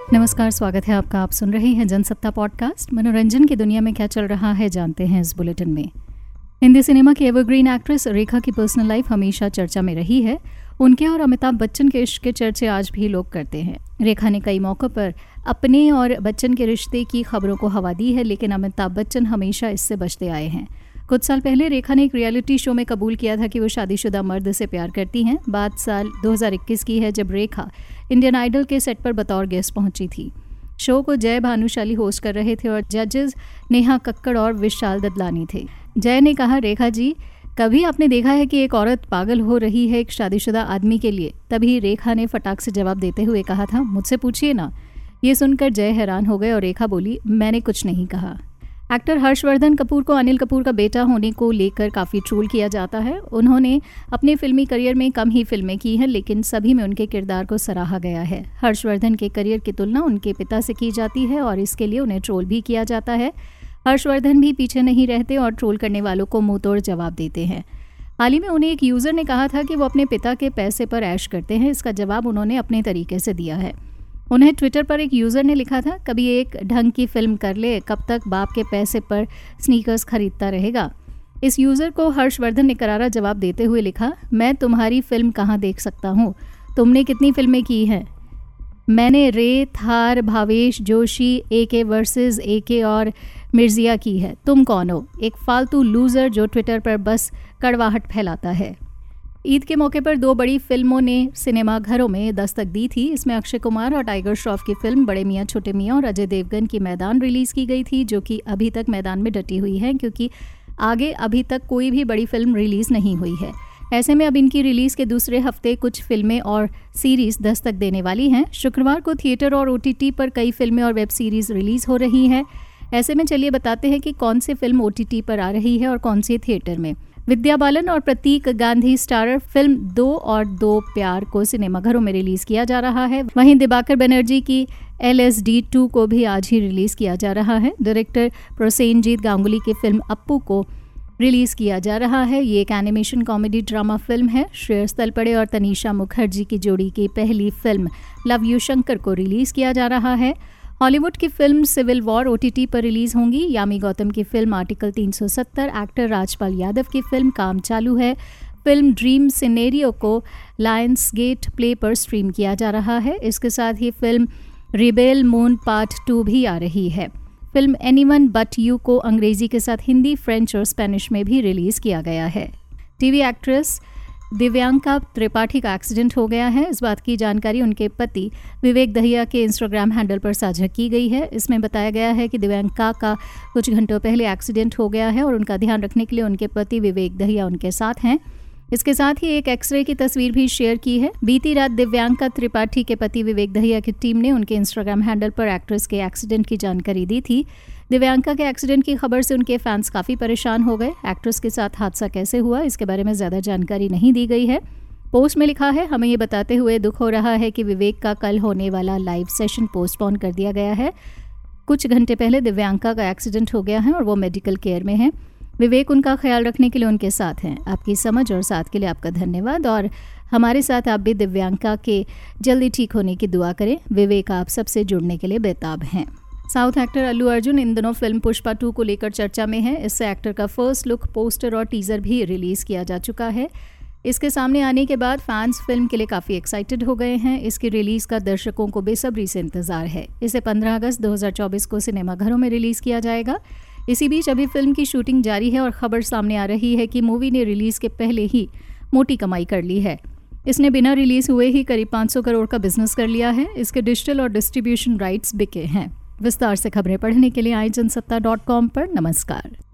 नमस्कार, स्वागत है आपका। आप सुन रहे हैं जनसत्ता पॉडकास्ट। मनोरंजन की दुनिया में क्या चल रहा है जानते हैं इस बुलेटिन में। हिंदी सिनेमा की एवरग्रीन एक्ट्रेस रेखा की पर्सनल लाइफ हमेशा चर्चा में रही है। उनके और अमिताभ बच्चन के इश्क के चर्चे आज भी लोग करते हैं। रेखा ने कई मौक़ों पर अपने और बच्चन के रिश्ते की खबरों को हवा दी है, लेकिन अमिताभ बच्चन हमेशा इससे बचते आए हैं। कुछ साल पहले रेखा ने एक रियलिटी शो में कबूल किया था कि वो शादीशुदा मर्द से प्यार करती हैं। बात साल 2021 की है, जब रेखा इंडियन आइडल के सेट पर बतौर गेस्ट पहुंची थी। शो को जय भानुशाली होस्ट कर रहे थे और जजेस नेहा कक्कड़ और विशाल ददलानी थे। जय ने कहा, रेखा जी, कभी आपने देखा है कि एक औरत पागल हो रही है एक शादीशुदा आदमी के लिए? तभी रेखा ने फटाक से जवाब देते हुए कहा था, मुझसे पूछिए ना। ये सुनकर जय हैरान हो गए और रेखा बोली, मैंने कुछ नहीं कहा। एक्टर हर्षवर्धन कपूर को अनिल कपूर का बेटा होने को लेकर काफ़ी ट्रोल किया जाता है। उन्होंने अपने फिल्मी करियर में कम ही फिल्में की हैं, लेकिन सभी में उनके किरदार को सराहा गया है। हर्षवर्धन के करियर की तुलना उनके पिता से की जाती है और इसके लिए उन्हें ट्रोल भी किया जाता है। हर्षवर्धन भी पीछे नहीं रहते और ट्रोल करने वालों को मुंह तोड़ जवाब देते हैं। हाल ही में उन्हें एक यूज़र ने कहा था कि वो अपने पिता के पैसे पर ऐश करते हैं। इसका जवाब उन्होंने अपने तरीके से दिया है। उन्हें ट्विटर पर एक यूज़र ने लिखा था, कभी एक ढंग की फिल्म कर ले, कब तक बाप के पैसे पर स्नीकर्स खरीदता रहेगा। इस यूज़र को हर्षवर्धन ने करारा जवाब देते हुए लिखा, मैं तुम्हारी फिल्म कहाँ देख सकता हूँ? तुमने कितनी फिल्में की हैं? मैंने Ray, Thar, Bhavesh, Joshi, AK versus AK और मिर्जिया की है। तुम कौन हो? एक फालतू लूज़र जो ट्विटर पर बस कड़वाहट फैलाता है। ईद के मौके पर 2 बड़ी फिल्मों ने सिनेमा घरों में दस्तक दी थी। इसमें अक्षय कुमार और टाइगर श्रॉफ की फिल्म बड़े मियाँ छोटे मियाँ और अजय देवगन की मैदान रिलीज़ की गई थी, जो कि अभी तक मैदान में डटी हुई है क्योंकि आगे अभी तक कोई भी बड़ी फिल्म रिलीज़ नहीं हुई है। ऐसे में अब इनकी रिलीज़ के दूसरे हफ्ते कुछ फिल्में और सीरीज़ दस्तक देने वाली हैं। शुक्रवार को थिएटर और OTT पर कई फिल्में और वेब सीरीज़ रिलीज़ हो रही हैं। ऐसे में चलिए बताते हैं कि कौन सी फिल्म OTT पर आ रही है और कौन सी थिएटर में। विद्या बालन और प्रतीक गांधी स्टारर फिल्म 2 और 2 प्यार को सिनेमाघरों में रिलीज किया जा रहा है। वहीं दिबाकर बनर्जी की LSD 2 को भी आज ही रिलीज किया जा रहा है। डायरेक्टर प्रोसेनजीत गांगुली की फिल्म अप्पू को रिलीज किया जा रहा है। ये एक एनिमेशन कॉमेडी ड्रामा फिल्म है। श्रेयस तलपड़े और तनीषा मुखर्जी की जोड़ी की पहली फिल्म लव यू शंकर को रिलीज किया जा रहा है। हॉलीवुड की फिल्म सिविल वॉर OTT पर रिलीज होंगी। यामी गौतम की film Article 370, actor Rajpal Yadav की film Kaam Chalu Hai. Film Dream Scenario को लायंस गेट प्ले पर स्ट्रीम किया जा रहा है। इसके साथ ही फिल्म रिबेल मून पार्ट 2 भी आ रही है। फिल्म एनीवन बट यू को अंग्रेजी के साथ हिंदी, फ्रेंच और स्पेनिश में भी रिलीज किया गया है। टीवी एक्ट्रेस दिव्यांका त्रिपाठी का एक्सीडेंट हो गया है। इस बात की जानकारी उनके पति विवेक दहिया के इंस्टाग्राम हैंडल पर साझा की गई है। इसमें बताया गया है कि दिव्यांका का कुछ घंटों पहले एक्सीडेंट हो गया है और उनका ध्यान रखने के लिए उनके पति विवेक दहिया उनके साथ हैं। इसके साथ ही एक एक्सरे की तस्वीर भी शेयर की है। बीती रात दिव्यांका त्रिपाठी के पति विवेक दहिया की टीम ने उनके इंस्टाग्राम हैंडल पर एक्ट्रेस के एक्सीडेंट की जानकारी दी थी। दिव्यांका के एक्सीडेंट की खबर से उनके फैंस काफ़ी परेशान हो गए। एक्ट्रेस के साथ हादसा कैसे हुआ, इसके बारे में ज़्यादा जानकारी नहीं दी गई है। पोस्ट में लिखा है, हमें ये बताते हुए दुख हो रहा है कि विवेक का कल होने वाला लाइव सेशन पोस्टपोन कर दिया गया है। कुछ घंटे पहले दिव्यांका का एक्सीडेंट हो गया है और वो मेडिकल केयर में है। विवेक उनका ख्याल रखने के लिए उनके साथ हैं। आपकी समझ और साथ के लिए आपका धन्यवाद और हमारे साथ आप भी दिव्यांका के जल्दी ठीक होने की दुआ करें। विवेक आप सबसे जुड़ने के लिए बेताब हैं। साउथ एक्टर अल्लू अर्जुन इन दिनों फिल्म पुष्पा 2 को लेकर चर्चा में है। इससे एक्टर का फर्स्ट लुक, पोस्टर और टीजर भी रिलीज किया जा चुका है। इसके सामने आने के बाद फैंस फिल्म के लिए काफ़ी एक्साइटेड हो गए हैं। इसकी रिलीज़ का दर्शकों को बेसब्री से इंतजार है। इसे 15 अगस्त 2024 को सिनेमाघरों में रिलीज़ किया जाएगा। इसी बीच अभी फिल्म की शूटिंग जारी है और खबर सामने आ रही है कि मूवी ने रिलीज़ के पहले ही मोटी कमाई कर ली है। इसने बिना रिलीज़ हुए ही करीब 500 करोड़ का बिजनेस कर लिया है। इसके डिजिटल और डिस्ट्रीब्यूशन राइट्स बिके हैं। विस्तार से खबरें पढ़ने के लिए आइए जनसत्ता.com पर। नमस्कार।